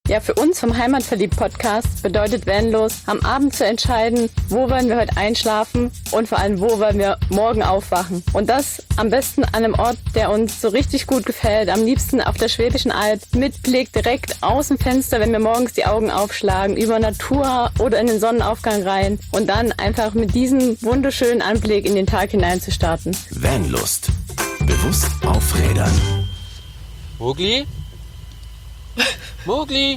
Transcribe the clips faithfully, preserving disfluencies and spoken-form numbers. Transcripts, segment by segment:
Ja, für uns vom Heimatverliebt-Podcast bedeutet Vanlos, am Abend zu entscheiden, wo wollen wir heute einschlafen und vor allem, wo wollen wir morgen aufwachen. Und das am besten an einem Ort, der uns so richtig gut gefällt. Am liebsten auf der Schwäbischen Alb, mit Blick direkt aus dem Fenster, wenn wir morgens die Augen aufschlagen, über Natur oder in den Sonnenaufgang rein und dann einfach mit diesem wunderschönen Anblick in den Tag hinein zu starten. Vanlust. Bewusst aufrädern. Mogli? Mogli?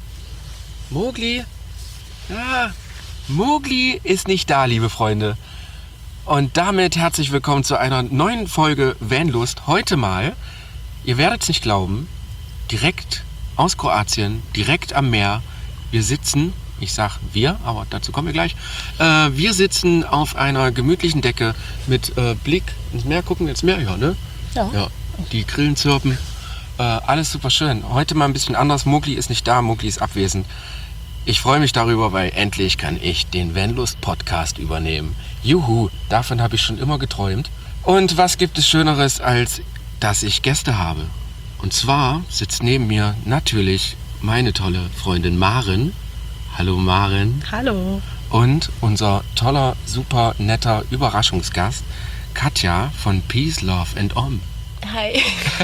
Mogli? Ja, Mogli ist nicht da, liebe Freunde. Und damit herzlich willkommen zu einer neuen Folge Vanlust. Heute mal, ihr werdet es nicht glauben, direkt aus Kroatien, direkt am Meer. Wir sitzen, ich sag wir, aber dazu kommen wir gleich. Äh, wir sitzen auf einer gemütlichen Decke mit äh, Blick ins Meer. Gucken ins Meer, ja, ne? Ja. Ja, die Grillen zirpen. Äh, alles super schön. Heute mal ein bisschen anders. Mogli ist nicht da, Mogli ist abwesend. Ich freue mich darüber, weil endlich kann ich den Vanlust-Podcast übernehmen. Juhu, davon habe ich schon immer geträumt. Und was gibt es Schöneres, als dass ich Gäste habe? Und zwar sitzt neben mir natürlich meine tolle Freundin Maren. Hallo Maren. Hallo. Und unser toller, super netter Überraschungsgast Katja von Peace, Love and Om. Hi.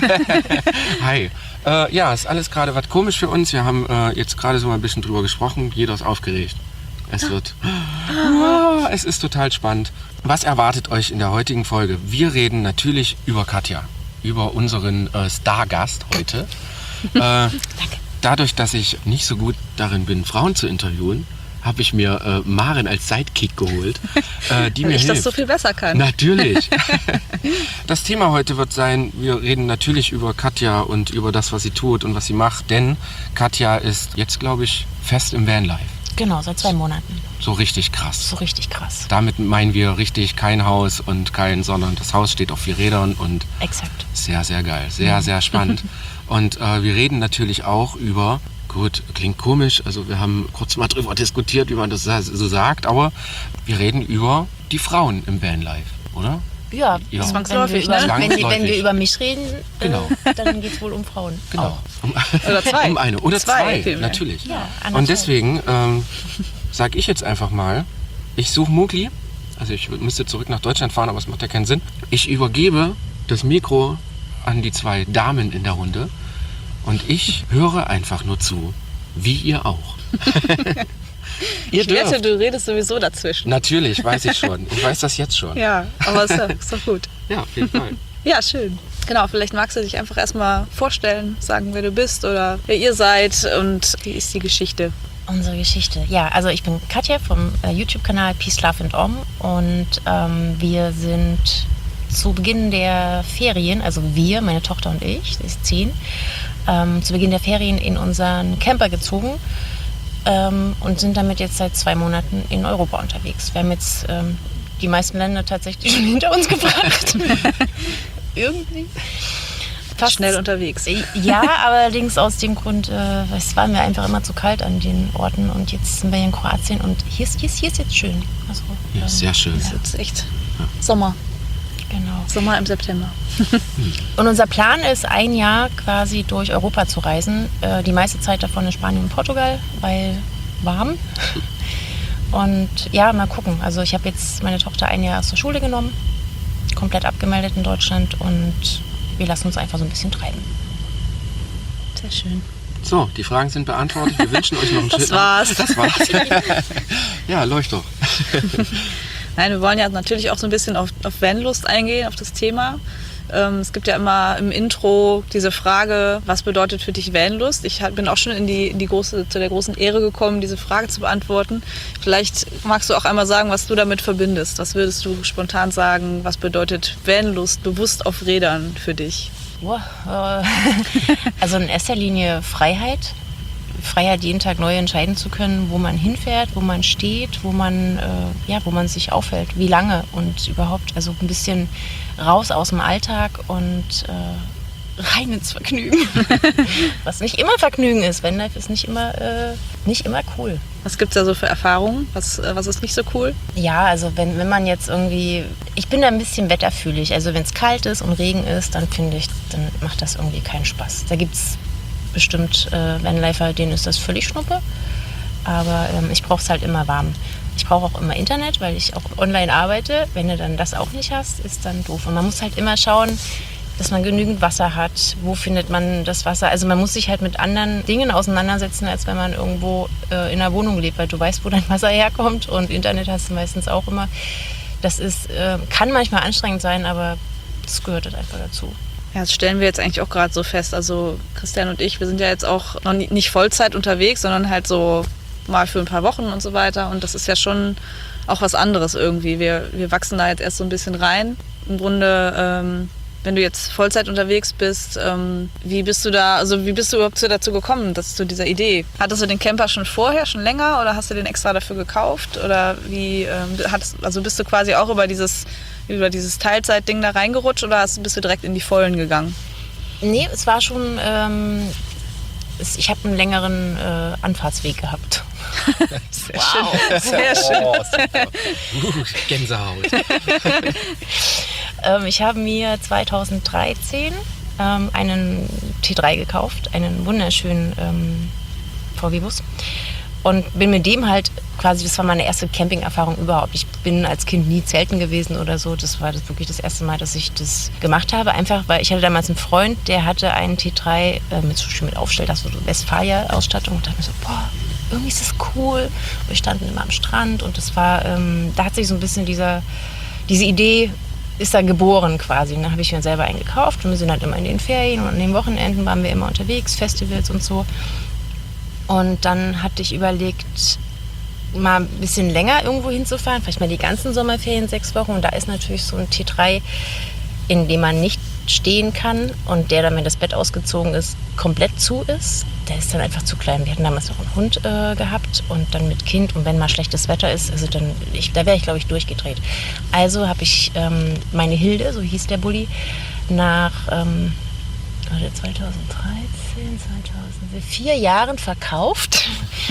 Hi. Äh, ja, ist alles gerade was komisch für uns. Wir haben äh, jetzt gerade so mal ein bisschen drüber gesprochen. Jeder ist aufgeregt. Es wird... Ah, es ist total spannend. Was erwartet euch in der heutigen Folge? Wir reden natürlich über Katja. Über unseren äh, Stargast heute. äh, Danke. Dadurch, dass ich nicht so gut darin bin, Frauen zu interviewen, habe ich mir äh, Maren als Sidekick geholt, äh, die Weil mir ich hilft. das so viel besser kann. Natürlich. Das Thema heute wird sein, wir reden natürlich über Katja und über das, was sie tut und was sie macht, denn Katja ist jetzt, glaube ich, fest im Vanlife. Genau, seit zwei Monaten. So richtig krass. So richtig krass. Damit meinen wir richtig kein Haus und kein, sondern das Haus steht auf vier Rädern und Exakt. Sehr, sehr geil. Sehr, sehr spannend. Und äh, wir reden natürlich auch über... Gut, klingt komisch, also wir haben kurz mal drüber diskutiert, wie man das so sagt, aber wir reden über die Frauen im Vanlife, oder? Ja, Ja. Zwangsläufig, wenn wir, ne? über, wenn, Zwangsläufig. wenn wir über mich reden, Genau. äh, dann geht es wohl um Frauen. Genau. Auch. Um, Oder zwei. um eine. Oder Zwei, zwei, vielmehr. natürlich. Ja, Und andersrum. deswegen ähm, sage ich jetzt einfach mal, ich suche Mogli, also ich müsste zurück nach Deutschland fahren, aber es macht ja keinen Sinn. Ich übergebe das Mikro an die zwei Damen in der Runde und ich höre einfach nur zu. Wie ihr auch. Ihr Ich wette, dürft. du redest sowieso dazwischen. Natürlich, weiß ich schon. Ich weiß das jetzt schon. Ja, aber ist, ja, ist doch gut. Ja, auf jeden Fall. Ja, schön. Genau, vielleicht magst du dich einfach erstmal vorstellen, sagen, wer du bist oder wer ihr seid und wie ist die Geschichte. Unsere Geschichte. Ja, also ich bin Katja vom äh, YouTube-Kanal Peace, Love and Om und ähm, wir sind zu Beginn der Ferien, also wir, meine Tochter und ich, sie ist zehn, ähm, zu Beginn der Ferien in unseren Camper gezogen ähm, und sind damit jetzt seit zwei Monaten in Europa unterwegs. Wir haben jetzt ähm, die meisten Länder tatsächlich schon hinter uns gebracht. Irgendwie. Fast Schnell unterwegs. Ja, allerdings aus dem Grund, äh, es war mir einfach immer zu kalt an den Orten und jetzt sind wir hier in Kroatien und hier ist, hier ist, hier ist jetzt schön. Also, Ja, ähm, sehr schön. Das ist jetzt echt Sommer. Genau. Sommer im September. Und unser Plan ist, ein Jahr quasi durch Europa zu reisen. Äh, die meiste Zeit davon in Spanien und Portugal, weil warm. Und ja, mal gucken. Also ich habe jetzt meine Tochter ein Jahr aus der Schule genommen, komplett abgemeldet in Deutschland und wir lassen uns einfach so ein bisschen treiben. Sehr schön. So, die Fragen sind beantwortet. Wir wünschen euch noch einen schönen Das war's. Das war's. Ja, läuft doch. Nein, wir wollen ja natürlich auch so ein bisschen auf, auf Vanlust eingehen, auf das Thema. Ähm, es gibt ja immer im Intro diese Frage, was bedeutet für dich Vanlust? Ich bin auch schon in die, in die große, zu der großen Ehre gekommen, diese Frage zu beantworten. Vielleicht magst du auch einmal sagen, was du damit verbindest. Was würdest du spontan sagen, was bedeutet Vanlust, bewusst auf Rädern für dich? Boah, äh, also in erster Linie Freiheit. Freiheit, jeden Tag neu entscheiden zu können, wo man hinfährt, wo man steht, wo man, äh, ja, wo man sich aufhält, wie lange und überhaupt, also ein bisschen raus aus dem Alltag und äh, rein ins Vergnügen. Was nicht immer Vergnügen ist. Vanlife ist nicht immer, äh, nicht immer cool. Was gibt es da so für Erfahrungen? Was, äh, was ist nicht so cool? Ja, also wenn, wenn man jetzt irgendwie, ich bin da ein bisschen wetterfühlig. Also wenn es kalt ist und Regen ist, dann finde ich, dann macht das irgendwie keinen Spaß. Da gibt es bestimmt äh, Vanlifer, denen ist das völlig Schnuppe. Aber ähm, ich brauche es halt immer warm. Ich brauche auch immer Internet, weil ich auch online arbeite. Wenn du dann das auch nicht hast, ist dann doof. Und man muss halt immer schauen, dass man genügend Wasser hat. Wo findet man das Wasser? Also man muss sich halt mit anderen Dingen auseinandersetzen, als wenn man irgendwo äh, in einer Wohnung lebt, weil du weißt, wo dein Wasser herkommt und Internet hast du meistens auch immer. Das ist, äh, kann manchmal anstrengend sein, aber das gehört halt einfach dazu. Ja, das stellen wir jetzt eigentlich auch gerade so fest. Also Christian und ich, wir sind ja jetzt auch noch nicht Vollzeit unterwegs, sondern halt so mal für ein paar Wochen und so weiter. Und das ist ja schon auch was anderes irgendwie. Wir, wir wachsen da jetzt erst so ein bisschen rein. Im Grunde, ähm, wenn du jetzt Vollzeit unterwegs bist, ähm, wie bist du da, also wie bist du überhaupt dazu gekommen, dass zu dieser Idee? Hattest du den Camper schon vorher, schon länger oder hast du den extra dafür gekauft? Oder wie, ähm, hattest, also bist du quasi auch über dieses, über dieses Teilzeitding da reingerutscht oder hast, bist du direkt in die Vollen gegangen? Nee, es war schon, ähm, es, ich habe einen längeren äh, Anfahrtsweg gehabt. Sehr Wow. schön. Sehr schön. Oh, super. Uh, Gänsehaut. ähm, ich habe mir zweitausenddreizehn ähm, einen T drei gekauft, einen wunderschönen ähm, V W-Bus. Und bin mit dem halt quasi, das war meine erste Camping-Erfahrung überhaupt. Ich bin als Kind nie zelten gewesen oder so. Das war das wirklich das erste Mal, dass ich das gemacht habe. Einfach, weil ich hatte damals einen Freund, der hatte einen T drei äh, mit, mit Aufstell, das so Westfalia-Ausstattung. Und dachte mir so, boah, irgendwie ist das cool. Und wir standen immer am Strand und das war, ähm, da hat sich so ein bisschen dieser, diese Idee ist da geboren quasi. Und dann habe ich mir selber einen gekauft und wir sind halt immer in den Ferien und an den Wochenenden waren wir immer unterwegs, Festivals und so. Und dann hatte ich überlegt, mal ein bisschen länger irgendwo hinzufahren, vielleicht mal die ganzen Sommerferien, sechs Wochen. Und da ist natürlich so ein T drei, in dem man nicht stehen kann und der dann, wenn das Bett ausgezogen ist, komplett zu ist. Der ist dann einfach zu klein. Wir hatten damals noch einen Hund äh, gehabt und dann mit Kind. Und wenn mal schlechtes Wetter ist, also dann, ich, da wäre ich, glaube ich, durchgedreht. Also habe ich ähm, meine Hilde, so hieß der Bulli, nach ähm, zweitausenddreizehn, zweitausendvier Jahren verkauft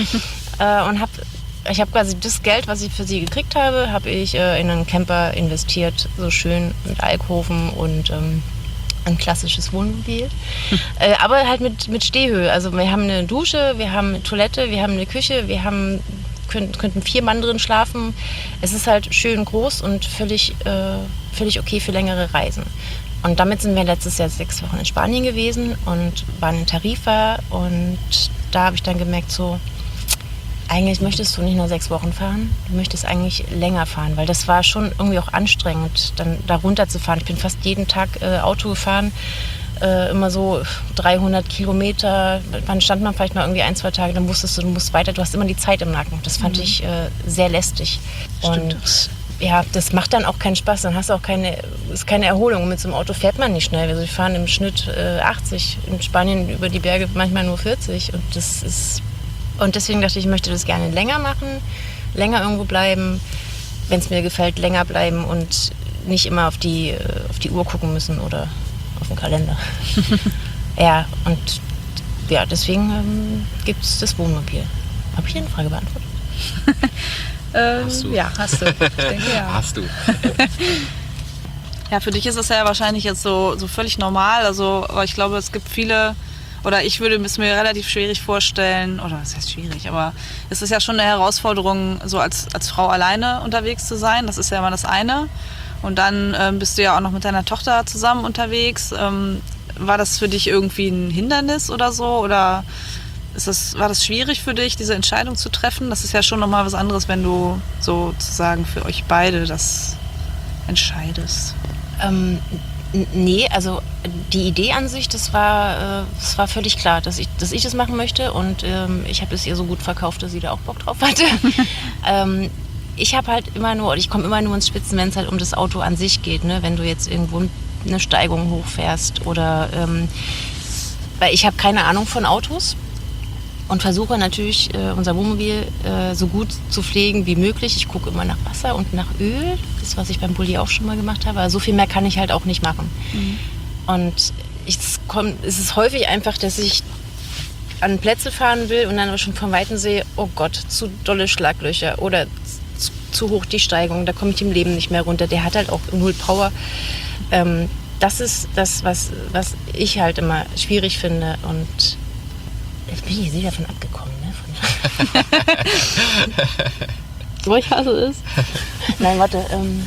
äh, und habe ich habe quasi das Geld, was ich für sie gekriegt habe, habe ich äh, in einen Camper investiert, so schön mit Alkoven und ähm, ein klassisches Wohnmobil, hm. äh, aber halt mit, mit Stehhöhe. Also wir haben eine Dusche, wir haben eine Toilette, wir haben eine Küche, wir haben können, könnten vier Mann drin schlafen. Es ist halt schön groß und völlig, äh, völlig okay für längere Reisen. Und damit sind wir letztes Jahr sechs Wochen in Spanien gewesen und waren in Tarifa. Und da habe ich dann gemerkt, so, eigentlich möchtest du nicht nur sechs Wochen fahren, du möchtest eigentlich länger fahren. Weil das war schon irgendwie auch anstrengend, dann da runterzufahren. Ich bin fast jeden Tag äh, Auto gefahren, äh, immer so dreihundert Kilometer. Dann stand man vielleicht mal irgendwie ein, zwei Tage, dann wusstest du, du musst weiter. Du hast immer die Zeit im Nacken. Das fand mhm. ich äh, sehr lästig. Stimmt. Und ja, das macht dann auch keinen Spaß, dann hast du auch keine, ist keine Erholung. Mit so einem Auto fährt man nicht schnell. Also wir fahren im Schnitt äh, achtzig, in Spanien über die Berge manchmal nur vierzig. Und das ist, und deswegen dachte ich, ich möchte das gerne länger machen, länger irgendwo bleiben, wenn es mir gefällt, länger bleiben und nicht immer auf die, auf die Uhr gucken müssen oder auf den Kalender. Ja, und ja, deswegen ähm, gibt es das Wohnmobil. Habe ich eine Frage beantwortet? Ähm, Hast du? Ja, hast du. Ich denke, ja. Hast du. Ja, für dich ist es ja wahrscheinlich jetzt so, so völlig normal. Also, aber ich glaube, es gibt viele, oder ich würde es mir relativ schwierig vorstellen, oder was heißt schwierig, aber es ist ja schon eine Herausforderung, so als, als Frau alleine unterwegs zu sein. Das ist ja immer das eine. Und dann ähm, bist du ja auch noch mit deiner Tochter zusammen unterwegs. Ähm, war das für dich irgendwie ein Hindernis oder so? Oder ist das, war das schwierig für dich, diese Entscheidung zu treffen? Das ist ja schon nochmal was anderes, wenn du sozusagen für euch beide das entscheidest. Ähm, n- nee, also die Idee an sich, das war, äh, das war völlig klar, dass ich, dass ich das machen möchte und ähm, ich habe es ihr so gut verkauft, dass sie da auch Bock drauf hatte. ähm, ich habe halt immer nur, oder ich komme immer nur ins Spitzen, wenn es halt um das Auto an sich geht, ne? Wenn du jetzt irgendwo eine Steigung hochfährst oder, ähm, weil ich habe keine Ahnung von Autos. Und versuche natürlich, äh, unser Wohnmobil äh, so gut zu pflegen wie möglich. Ich gucke immer nach Wasser und nach Öl. Das, was ich beim Bulli auch schon mal gemacht habe. Aber so viel mehr kann ich halt auch nicht machen. Mhm. Und ich, es, komm, es ist häufig einfach, dass ich an Plätze fahren will und dann aber schon von Weitem sehe, oh Gott, zu dolle Schlaglöcher oder zu, zu hoch die Steigung. Da komme ich im Leben nicht mehr runter. Der hat halt auch null Power. Ähm, das ist das, was, was ich halt immer schwierig finde. Und Jetzt bin ich jetzt wieder davon abgekommen, ne? Von ich hasse es. Nein, warte. Ähm.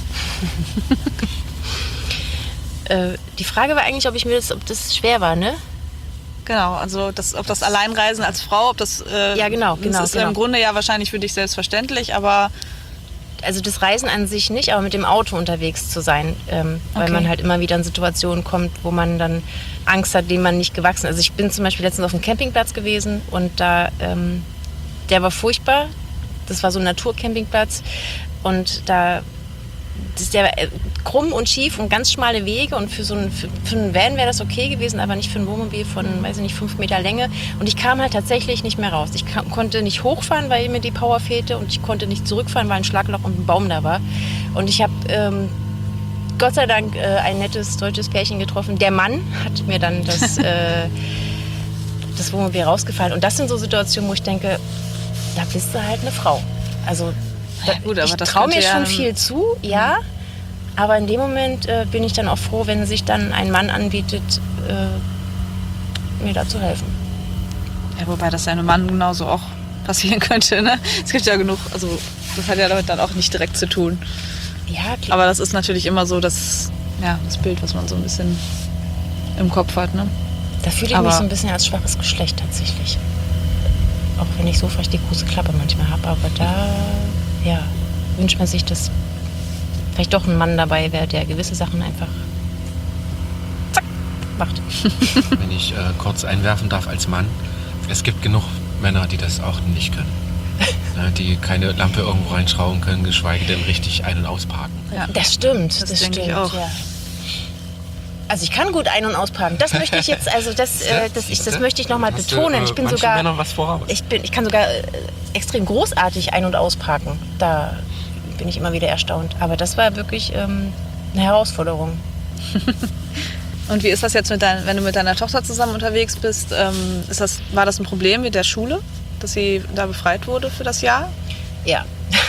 äh, die Frage war eigentlich, ob ich mir das, ob das schwer war, ne? Genau, also das, ob das Alleinreisen als Frau, ob das... Äh, ja, genau, genau. Das ist genau. im Grunde ja wahrscheinlich für dich selbstverständlich, aber... Also das Reisen an sich nicht, aber mit dem Auto unterwegs zu sein, ähm, weil Okay. man halt immer wieder in Situationen kommt, wo man dann Angst hat, denen man nicht gewachsen ist. Also ich bin zum Beispiel letztens auf einem Campingplatz gewesen und da, ähm, der war furchtbar. Das war so ein Naturcampingplatz und da, das, der war äh, krumm und schief und ganz schmale Wege und für so einen, für, für einen Van wäre das okay gewesen, aber nicht für ein Wohnmobil von, weiß ich nicht, fünf Meter Länge. Und ich kam halt tatsächlich nicht mehr raus. Ich kam, konnte nicht hochfahren, weil mir die Power fehlte und ich konnte nicht zurückfahren, weil ein Schlagloch und ein Baum da war. Und ich habe ähm, Gott sei Dank äh, ein nettes deutsches Pärchen getroffen. Der Mann hat mir dann das, äh, das Wohnmobil rausgefallen. Und das sind so Situationen, wo ich denke, da bist du halt eine Frau. Also da, Ja, gut, aber ich das traue mir könnte ja schon dann- viel zu, ja. Aber in dem Moment äh, bin ich dann auch froh, wenn sich dann ein Mann anbietet, äh, mir da zu helfen. Ja, wobei das ja einem Mann genauso auch passieren könnte, ne? Es gibt ja genug, also das hat ja damit dann auch nicht direkt zu tun. Ja, klar. Aber das ist natürlich immer so das, ja, das Bild, was man so ein bisschen im Kopf hat, ne? Da fühle ich aber- mich so ein bisschen als schwaches Geschlecht tatsächlich. Auch wenn ich so vielleicht die große Klappe manchmal habe. Aber da, ja, wünscht man sich, dass vielleicht doch ein Mann dabei wäre, der gewisse Sachen einfach zack macht. Wenn ich äh, kurz einwerfen darf als Mann, es gibt genug Männer, die das auch nicht können. Ja, die keine Lampe irgendwo reinschrauben können, geschweige denn richtig ein- und ausparken. Ja. Das stimmt, das, Das denke ich stimmt. auch. Ja. Also ich kann gut ein- und ausparken. Das möchte ich jetzt, also das, äh, das, ich, das möchte ich nochmal Hast du, betonen. äh, Ich bin manchen sogar, Männern was voraus. ich bin, ich kann sogar äh, extrem großartig ein- und ausparken. Da bin ich immer wieder erstaunt. Aber das war wirklich ähm, eine Herausforderung. Und wie ist das jetzt, mit dein, wenn du mit deiner Tochter zusammen unterwegs bist? Ähm, ist das, war das ein Problem mit der Schule, dass sie da befreit wurde für das Jahr? Ja,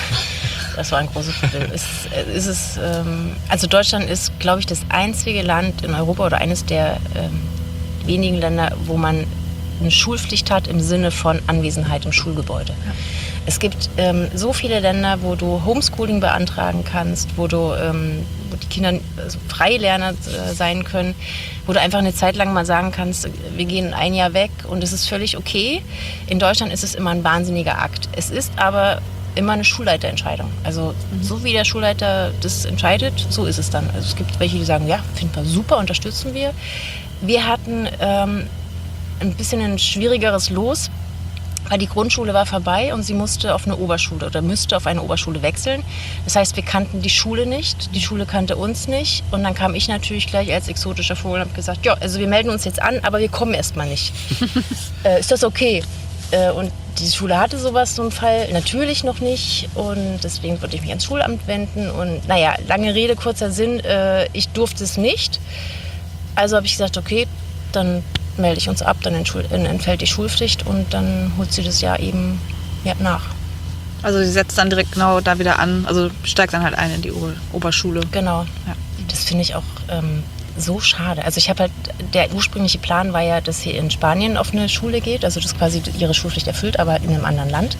das war ein großes Problem. Es, es ist, ähm, also Deutschland ist, glaube ich, das einzige Land in Europa oder eines der ähm, wenigen Länder, wo man eine Schulpflicht hat im Sinne von Anwesenheit im Schulgebäude. Ja. Es gibt ähm, so viele Länder, wo du Homeschooling beantragen kannst, wo du ähm, wo die Kinder also Freilerner äh, sein können, wo du einfach eine Zeit lang mal sagen kannst, wir gehen ein Jahr weg und es ist völlig okay. In Deutschland ist es immer ein wahnsinniger Akt. Es ist aber immer eine Schulleiterentscheidung. Also mhm. so wie der Schulleiter das entscheidet, so ist es dann. Also es gibt welche, die sagen, ja, finden wir super, unterstützen wir. Wir hatten ähm, ein bisschen ein schwierigeres Los, weil die Grundschule war vorbei und sie musste auf eine Oberschule oder müsste auf eine Oberschule wechseln. Das heißt, wir kannten die Schule nicht, die Schule kannte uns nicht. Und dann kam ich natürlich gleich als exotischer Vogel und habe gesagt, ja, also wir melden uns jetzt an, aber wir kommen erst mal nicht. äh, ist das okay? Äh, und die Schule hatte sowas, so einen Fall, natürlich noch nicht. Und deswegen wollte ich mich ans Schulamt wenden. Und naja, lange Rede, kurzer Sinn, äh, ich durfte es nicht. Also habe ich gesagt, okay, dann melde ich uns ab, dann entfällt die Schulpflicht und dann holt sie das Jahr eben ja, nach. Also sie setzt dann direkt genau da wieder an, also steigt dann halt ein in die Ober- Oberschule. Genau. Ja. Das finde ich auch ähm, so schade. Also ich habe halt, der ursprüngliche Plan war ja, dass sie in Spanien auf eine Schule geht, also das quasi ihre Schulpflicht erfüllt, aber in einem anderen Land.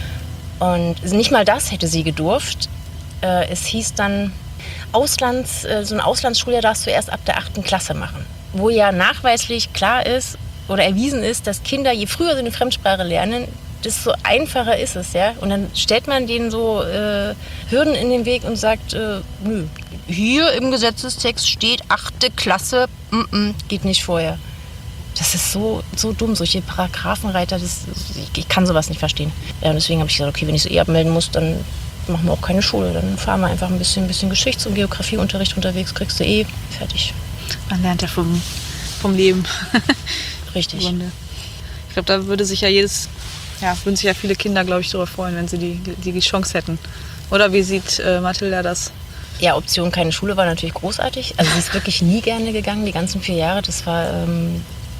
Und nicht mal das hätte sie gedurft. Äh, es hieß dann, Auslands, äh, so ein Auslandsschuljahr darfst du erst ab der achten Klasse machen. Wo ja nachweislich klar ist oder erwiesen ist, dass Kinder, je früher sie eine Fremdsprache lernen, desto einfacher ist es, ja. Und dann stellt man denen so äh, Hürden in den Weg und sagt, äh, nö, hier im Gesetzestext steht achte Klasse, mm -mm, geht nicht vorher. Das ist so, so dumm, solche Paragraphenreiter, das, ich, ich kann sowas nicht verstehen. Ja, und deswegen habe ich gesagt, okay, wenn ich so eh abmelden muss, dann machen wir auch keine Schule. Dann fahren wir einfach ein bisschen, ein bisschen Geschichts- und Geografieunterricht unterwegs, kriegst du eh, fertig. Man lernt ja vom, vom Leben. Richtig. Ich glaube, da würde sich ja jedes, ja, würden sich ja viele Kinder, glaube ich, darüber freuen, wenn sie die, die, die Chance hätten. Oder wie sieht äh, Mathilda das? Ja, Option keine Schule war natürlich großartig. Also sie ist wirklich nie gerne gegangen, die ganzen vier Jahre. Das war, ähm,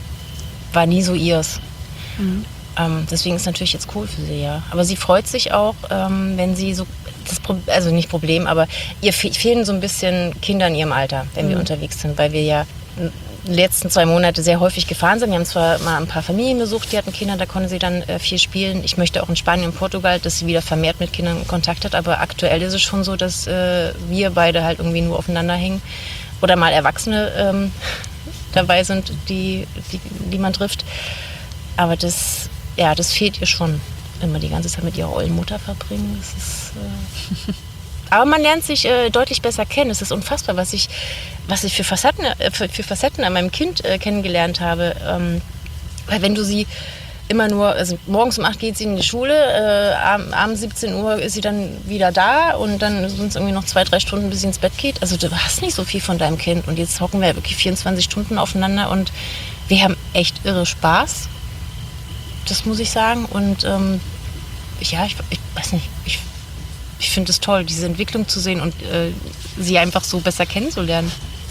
war nie so ihrs. Mhm. Ähm, deswegen ist natürlich jetzt cool für sie, ja. Aber sie freut sich auch, ähm, wenn sie so, das Pro- also nicht Problem, aber ihr fe- fehlen so ein bisschen Kinder in ihrem Alter, wenn mhm. wir unterwegs sind, weil wir ja die letzten zwei Monate sehr häufig gefahren sind. Wir haben zwar mal ein paar Familien besucht, die hatten Kinder, da konnten sie dann äh, viel spielen. Ich möchte auch in Spanien und Portugal, dass sie wieder vermehrt mit Kindern in Kontakt hat. Aber aktuell ist es schon so, dass äh, wir beide halt irgendwie nur aufeinander hängen. Oder mal Erwachsene ähm, dabei sind, die, die, die man trifft. Aber das, ja, das fehlt ihr schon. Immer die ganze Zeit mit ihrer ollen Mutter verbringen. Das ist... Äh Aber man lernt sich äh, deutlich besser kennen. Es ist unfassbar, was ich, was ich für Facetten, äh, für, für Facetten an meinem Kind äh, kennengelernt habe. Ähm, weil wenn du sie immer nur, also morgens um acht geht sie in die Schule, äh, ab, abends siebzehn Uhr ist sie dann wieder da und dann sind es irgendwie noch zwei, drei Stunden, bis sie ins Bett geht. Also du hast nicht so viel von deinem Kind und jetzt hocken wir wirklich vierundzwanzig Stunden aufeinander und wir haben echt irre Spaß. Das muss ich sagen. Und ähm, ja, ich, ich weiß nicht, ich Ich finde es toll, diese Entwicklung zu sehen und äh, sie einfach so besser kennenzulernen.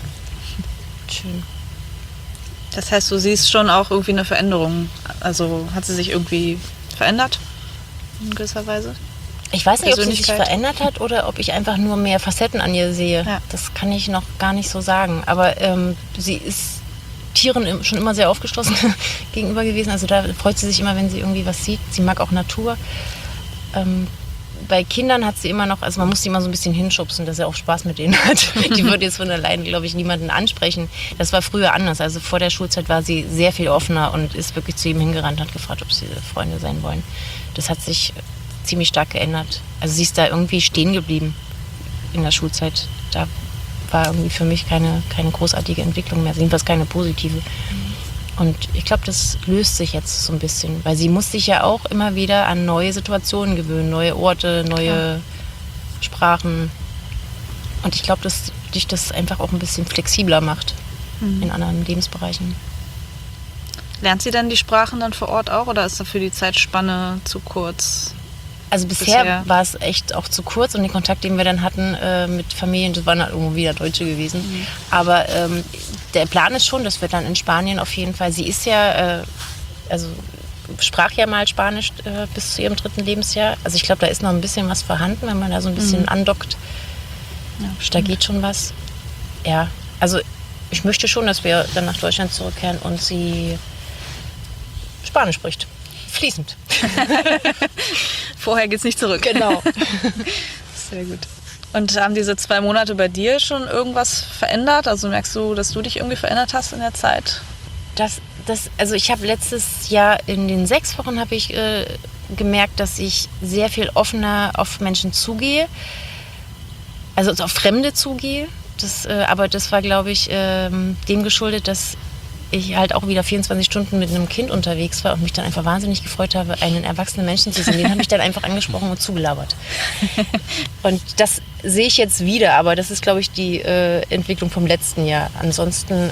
Schön. Das heißt, du siehst schon auch irgendwie eine Veränderung. Also hat sie sich irgendwie verändert in gewisser Weise? Ich weiß nicht, ob sie sich verändert hat oder ob ich einfach nur mehr Facetten an ihr sehe. Ja. Das kann ich noch gar nicht so sagen. Aber ähm, sie ist Tieren schon immer sehr aufgeschlossen gegenüber gewesen. Also da freut sie sich immer, wenn sie irgendwie was sieht. Sie mag auch Natur. Ähm, Bei Kindern hat sie immer noch, also man muss sie immer so ein bisschen hinschubsen, dass er auch Spaß mit denen hat. Die würde jetzt von alleine, glaube ich, niemanden ansprechen. Das war früher anders. Also vor der Schulzeit war sie sehr viel offener und ist wirklich zu ihm hingerannt und hat gefragt, ob sie Freunde sein wollen. Das hat sich ziemlich stark geändert. Also sie ist da irgendwie stehen geblieben in der Schulzeit. Da war irgendwie für mich keine, keine großartige Entwicklung mehr, jedenfalls keine positive. Und ich glaube, das löst sich jetzt so ein bisschen, weil sie muss sich ja auch immer wieder an neue Situationen gewöhnen, neue Orte, neue ja. Sprachen. Und ich glaube, dass dich das einfach auch ein bisschen flexibler macht mhm. in anderen Lebensbereichen. Lernt sie denn die Sprachen dann vor Ort auch oder ist dafür die Zeitspanne zu kurz? Also bisher, bisher war es echt auch zu kurz und den Kontakt, den wir dann hatten äh, mit Familien, das waren halt irgendwo wieder Deutsche gewesen. Mhm. Aber ähm, der Plan ist schon, dass wir dann in Spanien auf jeden Fall, sie ist ja, äh, also sprach ja mal Spanisch äh, bis zu ihrem dritten Lebensjahr. Also ich glaube, da ist noch ein bisschen was vorhanden, wenn man da so ein bisschen mhm. andockt. Ja, da geht schon was. Ja, also ich möchte schon, dass wir dann nach Deutschland zurückkehren und sie Spanisch spricht. Fließend. Vorher geht's nicht zurück. Genau. Sehr gut. Und haben diese zwei Monate bei dir schon irgendwas verändert? Also merkst du, dass du dich irgendwie verändert hast in der Zeit? Das, das, also ich habe letztes Jahr in den sechs Wochen habe ich äh, gemerkt, dass ich sehr viel offener auf Menschen zugehe. Also auf Fremde zugehe. Das, äh, aber das war, glaube ich, äh, dem geschuldet, dass ich halt auch wieder vierundzwanzig Stunden mit einem Kind unterwegs war und mich dann einfach wahnsinnig gefreut habe, einen erwachsenen Menschen zu sehen. Den habe ich dann einfach angesprochen und zugelabert. Und das sehe ich jetzt wieder, aber das ist, glaube ich, die äh, Entwicklung vom letzten Jahr. Ansonsten,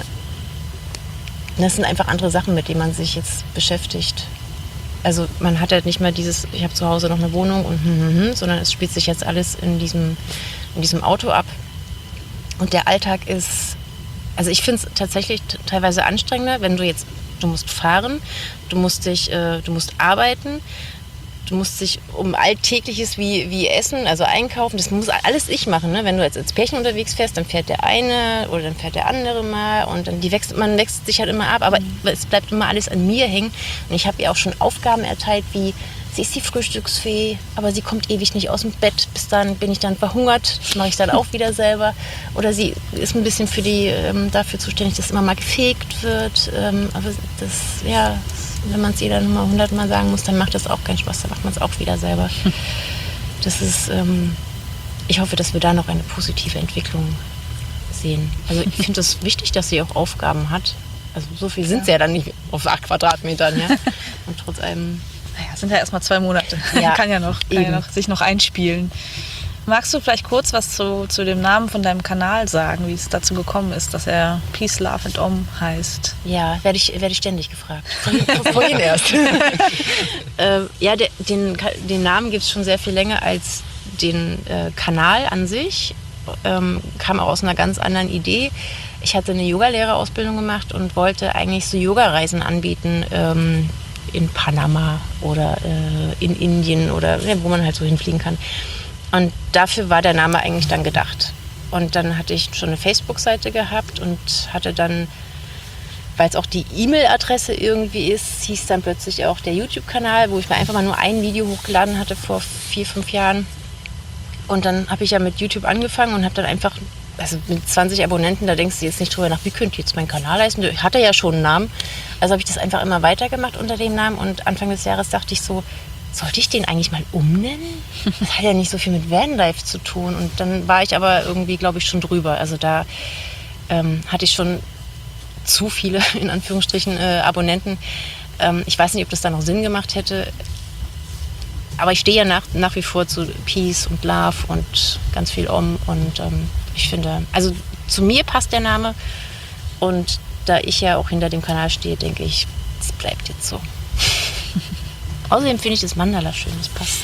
das sind einfach andere Sachen, mit denen man sich jetzt beschäftigt. Also man hat halt nicht mehr dieses, ich habe zu Hause noch eine Wohnung und hm, hm, hm, sondern es spielt sich jetzt alles in diesem, in diesem Auto ab. Und der Alltag ist... Also ich finde es tatsächlich t- teilweise anstrengender, wenn du jetzt, du musst fahren, du musst dich, äh, du musst arbeiten, du musst dich um Alltägliches wie, wie Essen, also einkaufen, das muss alles ich machen. Ne? Wenn du jetzt als Pärchen unterwegs fährst, dann fährt der eine oder dann fährt der andere mal und dann die wechselt, man wechselt sich halt immer ab, aber mhm. es bleibt immer alles an mir hängen. Und ich habe ihr auch schon Aufgaben erteilt, wie sie ist die Frühstücksfee, aber sie kommt ewig nicht aus dem Bett. Bis dann bin ich dann verhungert. Das mache ich dann auch wieder selber. Oder sie ist ein bisschen für die, ähm, dafür zuständig, dass immer mal gefegt wird. Ähm, aber das, ja, wenn man es ihr dann mal hundertmal sagen muss, dann macht das auch keinen Spaß. Dann macht man es auch wieder selber. Das ist, ähm, ich hoffe, dass wir da noch eine positive Entwicklung sehen. Also ich finde es wichtig, dass sie auch Aufgaben hat. Also so viel sind ja. sie ja dann nicht auf acht Quadratmetern. Ja? Und trotz allem... Naja, sind ja erstmal zwei Monate. Ja, kann ja noch, kann ja noch sich noch einspielen. Magst du vielleicht kurz was zu, zu dem Namen von deinem Kanal sagen, wie es dazu gekommen ist, dass er Peace, Love and Om heißt? Ja, werde ich, werd ich ständig gefragt. Vorhin erst. äh, ja, der, den, den Namen gibt es schon sehr viel länger als den äh, Kanal an sich. Ähm, kam auch aus einer ganz anderen Idee. Ich hatte eine Yogalehrerausbildung gemacht und wollte eigentlich so Yogareisen anbieten, ähm, in Panama oder äh, in Indien oder ja, wo man halt so hinfliegen kann. Und dafür war der Name eigentlich dann gedacht. Und dann hatte ich schon eine Facebook-Seite gehabt und hatte dann weil es auch die E-Mail-Adresse irgendwie ist, hieß dann plötzlich auch der YouTube-Kanal, wo ich mir einfach mal nur ein Video hochgeladen hatte vor vier, fünf Jahren. Und dann habe ich ja mit YouTube angefangen und habe dann einfach, also mit zwanzig Abonnenten, da denkst du jetzt nicht drüber nach, wie könnte jetzt mein Kanal heißen? Ich hatte ja schon einen Namen, also habe ich das einfach immer weitergemacht unter dem Namen. Und Anfang des Jahres dachte ich so, sollte ich den eigentlich mal umnennen? Das hat ja nicht so viel mit Vanlife zu tun. Und dann war ich aber irgendwie, glaube ich, schon drüber. Also da ähm, hatte ich schon zu viele, in Anführungsstrichen, äh, Abonnenten. Ähm, ich weiß nicht, ob das da noch Sinn gemacht hätte. Aber ich stehe ja nach, nach wie vor zu Peace und Love und ganz viel Om. Und ähm, ich finde, also zu mir passt der Name. Und da ich ja auch hinter dem Kanal stehe, denke ich, es bleibt jetzt so. Außerdem finde ich das Mandala schön, das passt.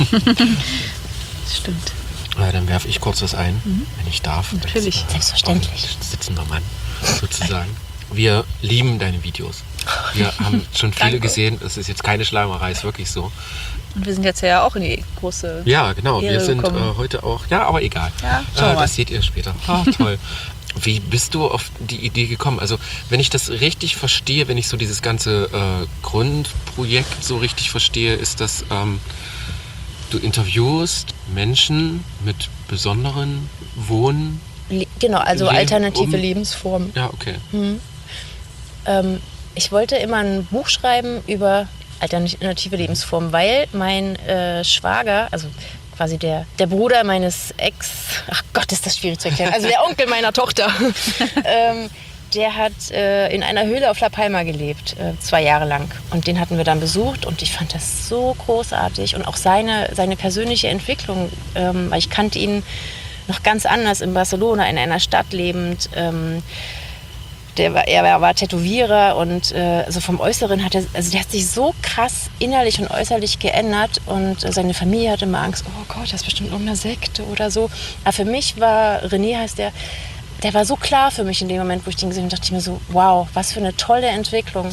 Das stimmt. Ja, dann werfe ich kurz was ein, mhm. wenn ich darf. Natürlich. Jetzt, äh, Selbstverständlich. Sitzen wir Mann, sozusagen. Wir lieben deine Videos. Wir haben schon viele gesehen. Es ist jetzt keine Schleimerei, ist wirklich so. Und wir sind jetzt ja auch in die große Ja, genau. Ehre wir sind äh, gekommen. heute auch. Ja, aber egal. Ja, äh, das seht ihr später. Ah, toll. Wie bist du auf die Idee gekommen? Also, wenn ich das richtig verstehe, wenn ich so dieses ganze äh, Grundprojekt so richtig verstehe, ist das, ähm, du interviewst Menschen mit besonderen Wohn... Le- genau, also Leben alternative um- Lebensformen. Ja, okay. Mhm. Ähm, ich wollte immer ein Buch schreiben über alternative Lebensformen, weil mein äh, Schwager, also quasi der, der Bruder meines Ex, ach Gott, ist das schwierig zu erklären, also der Onkel meiner Tochter, ähm, der hat äh, in einer Höhle auf La Palma gelebt, äh, zwei Jahre lang. Und den hatten wir dann besucht und ich fand das so großartig. Und auch seine, seine persönliche Entwicklung, ähm, weil ich kannte ihn noch ganz anders in Barcelona, in einer Stadt lebend. Ähm, Der war, er war Tätowierer und äh, also vom Äußeren hat er, also der hat sich so krass innerlich und äußerlich geändert und äh, seine Familie hatte immer Angst, oh Gott, das ist bestimmt irgendeine Sekte oder so. Aber für mich war, René heißt der, der war so klar für mich in dem Moment, wo ich den gesehen habe, dachte ich mir so, wow, was für eine tolle Entwicklung.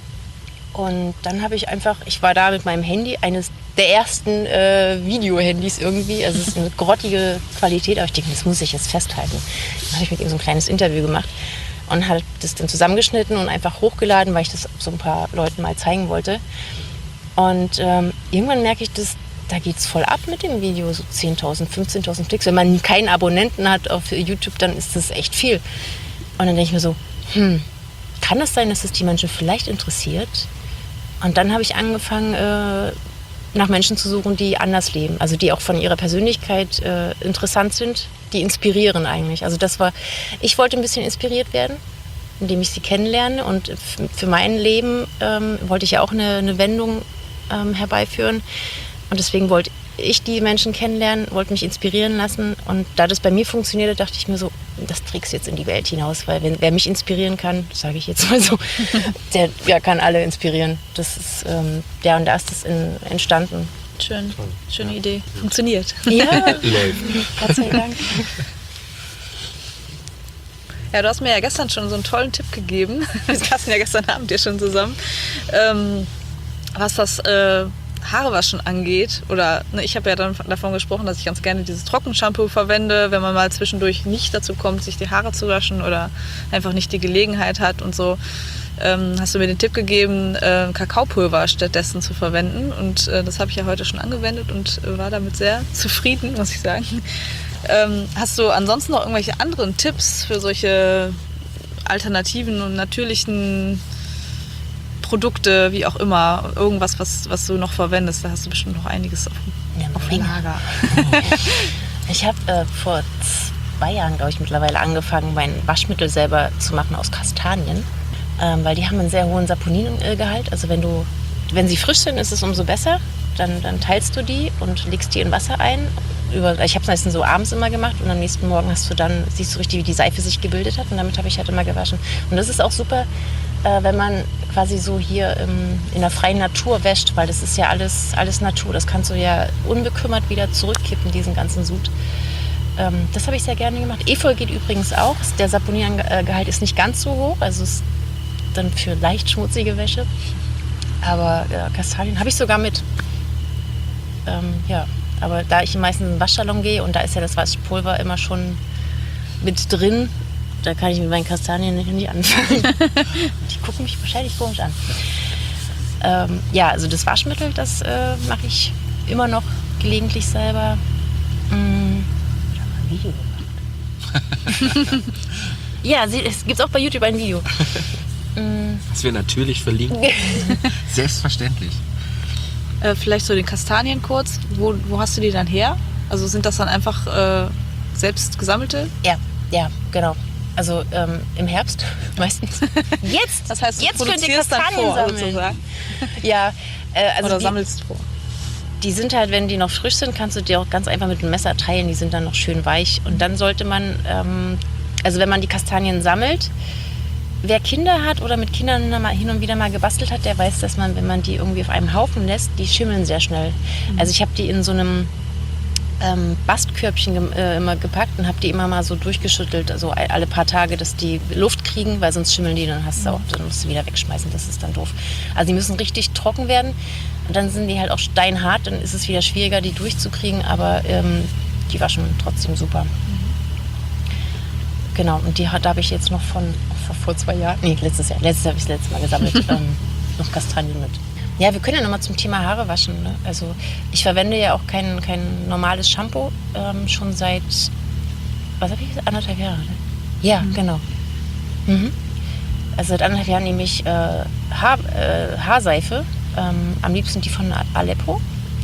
Und dann habe ich einfach, ich war da mit meinem Handy, eines der ersten äh, Video-Handys irgendwie, also es ist eine grottige Qualität, aber ich denke, das muss ich jetzt festhalten. Dann habe ich mit ihm so ein kleines Interview gemacht. Und hat das dann zusammengeschnitten und einfach hochgeladen, weil ich das so ein paar Leuten mal zeigen wollte. Und ähm, irgendwann merke ich, dass, da geht es voll ab mit dem Video, so zehntausend, fünfzehntausend Klicks. Wenn man keinen Abonnenten hat auf YouTube, dann ist das echt viel. Und dann denke ich mir so, hm, kann es sein, dass es die Menschen vielleicht interessiert? Und dann habe ich angefangen, äh, nach Menschen zu suchen, die anders leben. Also die auch von ihrer Persönlichkeit äh, interessant sind, die inspirieren eigentlich. Also das war, ich wollte ein bisschen inspiriert werden, indem ich sie kennenlerne. Und f- für mein Leben ähm, wollte ich ja auch eine, eine Wendung ähm, herbeiführen. Und deswegen wollte ich die Menschen kennenlernen, wollte mich inspirieren lassen. Und da das bei mir funktionierte, dachte ich mir so, das trägst du jetzt in die Welt hinaus. Weil wenn, wer mich inspirieren kann, sage ich jetzt mal so, der ja, kann alle inspirieren. Das ist, ähm, ja, und da ist das in, entstanden. Schön, schöne Idee. Funktioniert. Ja, Läuft. Gott sei Dank. Ja, du hast mir ja gestern schon so einen tollen Tipp gegeben. Wir saßen ja gestern Abend ja schon zusammen. Ähm, was das äh, Haarewaschen angeht, oder ne, ich habe ja dann davon gesprochen, dass ich ganz gerne dieses Trockenshampoo verwende, wenn man mal zwischendurch nicht dazu kommt, sich die Haare zu waschen oder einfach nicht die Gelegenheit hat und so. Ähm, hast du mir den Tipp gegeben, äh, Kakaopulver stattdessen zu verwenden. Und äh, das habe ich ja heute schon angewendet und äh, war damit sehr zufrieden, muss ich sagen. Ähm, hast du ansonsten noch irgendwelche anderen Tipps für solche alternativen und natürlichen Produkte, wie auch immer? Irgendwas, was, was du noch verwendest? Da hast du bestimmt noch einiges auf, Ja, auf Menge. Lager. Ich habe äh, vor zwei Jahren, glaube ich, mittlerweile angefangen, mein Waschmittel selber zu machen aus Kastanien. Ähm, weil die haben einen sehr hohen Saponingehalt. Also wenn du, wenn sie frisch sind, ist es umso besser. Dann, dann teilst du die und legst die in Wasser ein. Über, ich habe es meistens so abends immer gemacht und am nächsten Morgen hast du dann, siehst du richtig, wie die Seife sich gebildet hat. Und damit habe ich halt immer gewaschen. Und das ist auch super, äh, wenn man quasi so hier ähm, in der freien Natur wäscht, weil das ist ja alles, alles Natur. Das kannst du ja unbekümmert wieder zurückkippen, diesen ganzen Sud. Ähm, das habe ich sehr gerne gemacht. Efeu geht übrigens auch. Der Saponingehalt ist nicht ganz so hoch. Also es dann für leicht schmutzige Wäsche. Aber ja, Kastanien habe ich sogar mit. Ähm, ja, aber da ich meistens in den Waschsalon gehe und da ist ja das Waschpulver immer schon mit drin, da kann ich mit meinen Kastanien nicht anfangen. Die gucken mich wahrscheinlich komisch an. Ähm, ja, also das Waschmittel, das äh, mache ich immer noch gelegentlich selber. Mm, ich habe ein Video gemacht. Ja, sie, es gibt auch bei YouTube ein Video. Mm. Das wir natürlich verlinken. Selbstverständlich. Äh, vielleicht so den Kastanien kurz. Wo, wo hast du die dann her? Also sind das dann einfach äh, selbst gesammelte? Ja, ja, genau. Also ähm, im Herbst meistens. Jetzt, Das heißt, du jetzt könnt ihr produzierst dann Kastanien vor, sammeln. sozusagen. Ja, äh, also Oder die, sammelst vor. die sind halt, wenn die noch frisch sind, kannst du die auch ganz einfach mit einem Messer teilen. Die sind dann noch schön weich. Und dann sollte man, ähm, also wenn man die Kastanien sammelt, wer Kinder hat oder mit Kindern hin und wieder mal gebastelt hat, der weiß, dass man, wenn man die irgendwie auf einem Haufen lässt, die schimmeln sehr schnell. Mhm. Also ich habe die in so einem ähm, Bastkörbchen ge äh, immer gepackt und habe die immer mal so durchgeschüttelt, also alle paar Tage, dass die Luft kriegen, weil sonst schimmeln die, dann hast du auch, dann musst du wieder wegschmeißen, das ist dann doof. Also die müssen richtig trocken werden und dann sind die halt auch steinhart, dann ist es wieder schwieriger, die durchzukriegen, aber ähm, die waschen trotzdem super. Mhm. Genau, und die da habe ich jetzt noch von vor, vor zwei Jahren, nee, letztes Jahr, letztes Jahr habe ich das letzte Mal gesammelt, ähm, noch Kastanien mit. Ja, wir können ja nochmal zum Thema Haare waschen. Ne? Also ich verwende ja auch kein, kein normales Shampoo, ähm, schon seit, was habe ich gesagt, anderthalb Jahre. Ne? Ja, mhm. genau. Mhm. Also seit anderthalb Jahren nehme ich äh, Haar, äh, Haarseife, ähm, am liebsten die von Aleppo.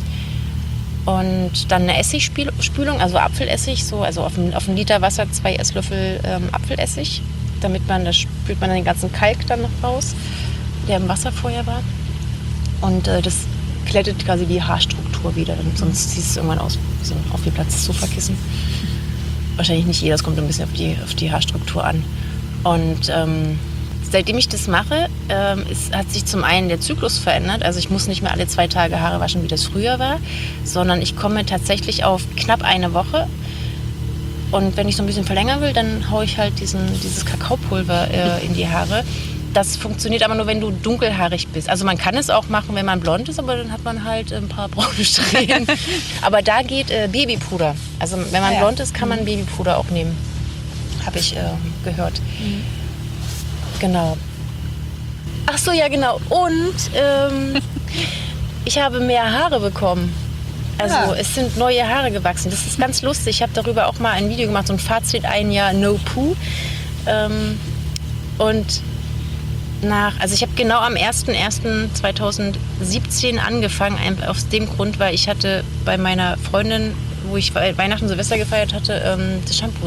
Und dann eine Essigspülung, also Apfelessig, so, also auf einen, auf einen Liter Wasser zwei Esslöffel ähm, Apfelessig, damit man, da spült man den ganzen Kalk dann noch raus, der im Wasser vorher war. Und äh, das glättet quasi die Haarstruktur wieder, sonst sieht es irgendwann aus wie so ein aufgeplatztes Sofakissen. Wahrscheinlich nicht jeder, das kommt ein bisschen auf die, auf die Haarstruktur an. Und ähm, seitdem ich das mache, ähm, ist, hat sich zum einen der Zyklus verändert. Also ich muss nicht mehr alle zwei Tage Haare waschen, wie das früher war, sondern ich komme tatsächlich auf knapp eine Woche. Und wenn ich so ein bisschen verlängern will, dann haue ich halt diesen, dieses Kakaopulver äh, in die Haare. Das funktioniert aber nur, wenn du dunkelhaarig bist. Also man kann es auch machen, wenn man blond ist, aber dann hat man halt ein paar braune Strähnen. Aber da geht äh, Babypuder. Also wenn man ja. blond ist, kann man Babypuder auch nehmen. Habe ich äh, gehört. Mhm. Genau. Ach so, ja genau. Und ähm, ich habe mehr Haare bekommen. Also ja. es sind neue Haare gewachsen. Das ist ganz lustig. Ich habe darüber auch mal ein Video gemacht, so ein Fazit, ein Jahr No Poo. Ähm, und nach, also ich habe genau am ersten ersten zweitausendsiebzehn angefangen, aus dem Grund, weil ich hatte bei meiner Freundin, wo ich Weihnachten, Silvester gefeiert hatte, ähm, das Shampoo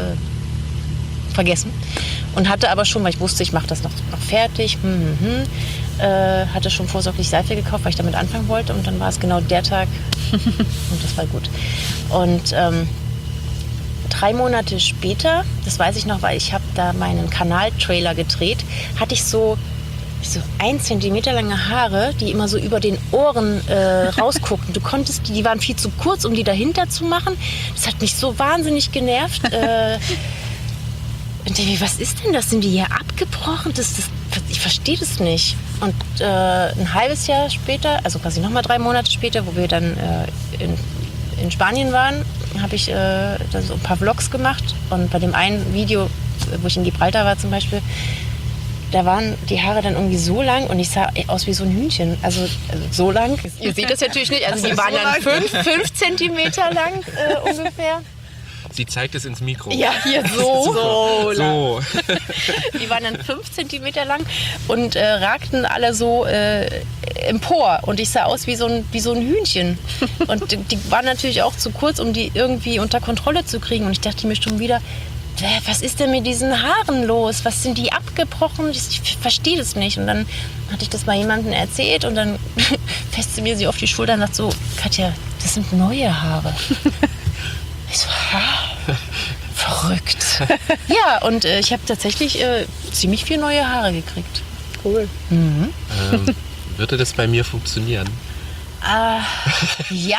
äh, vergessen. Und hatte aber schon, weil ich wusste, ich mache das noch, noch fertig, hm, hm, hm, äh, hatte schon vorsorglich Seife gekauft, weil ich damit anfangen wollte. Und dann war es genau der Tag und das war gut. Und ähm, drei Monate später, das weiß ich noch, weil ich habe da meinen Kanal-Trailer gedreht, hatte ich so, so ein Zentimeter lange Haare, die immer so über den Ohren äh, rausguckten. Du konntest, die, die waren viel zu kurz, um die dahinter zu machen. Das hat mich so wahnsinnig genervt. Äh, Und ich, was ist denn das? Sind die hier abgebrochen? Das, das, ich verstehe das nicht. Und äh, ein halbes Jahr später, also quasi nochmal drei Monate später, wo wir dann äh, in, in Spanien waren, habe ich äh, dann so ein paar Vlogs gemacht. Und bei dem einen Video, wo ich in Gibraltar war zum Beispiel, da waren die Haare dann irgendwie so lang und ich sah aus wie so ein Hühnchen. Also, also so lang. Ihr seht das natürlich nicht. Also die waren dann fünf, fünf Zentimeter lang äh, ungefähr. Sie zeigt es ins Mikro. Ja, hier so. So. so. Die waren dann fünf Zentimeter lang und äh, ragten alle so äh, empor. Und ich sah aus wie so ein, wie so ein Hühnchen. Und die, die waren natürlich auch zu kurz, um die irgendwie unter Kontrolle zu kriegen. Und ich dachte mir schon wieder, was ist denn mit diesen Haaren los? Was sind die abgebrochen? Ich verstehe das nicht. Und dann hatte ich das mal jemandem erzählt und dann fasste mir sie auf die Schulter und sagte so, Katja, das sind neue Haare. Ich so, ha, verrückt. Ja, und äh, ich habe tatsächlich äh, ziemlich viel neue Haare gekriegt. Cool. Mhm. Ähm, würde das bei mir funktionieren? Ah, ja!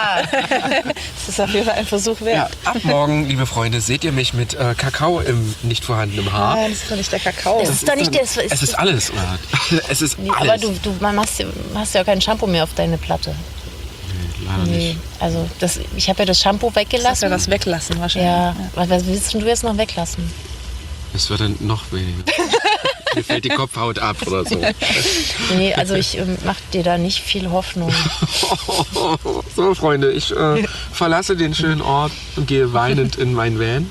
Das ist auf jeden Fall ein Versuch wert. Ja, ab morgen, liebe Freunde, seht ihr mich mit äh, Kakao im nicht vorhandenen Haar. Nein, das ist doch nicht der Kakao. Das ist doch nicht der. Es ist, es ist alles, oder? Es ist nee, alles. Aber du, du man hast, hast ja kein Shampoo mehr auf deine Platte. Nee, leider nee. nicht. Also das, ich habe ja das Shampoo weggelassen. Du hast ja was weglassen wahrscheinlich. Ja, ja. Was willst du jetzt noch weglassen? Es wird dann noch weniger. Mir fällt die Kopfhaut ab oder so. Nee, also ich ähm, mache dir da nicht viel Hoffnung. So, Freunde, ich äh, verlasse den schönen Ort und gehe weinend in mein Van.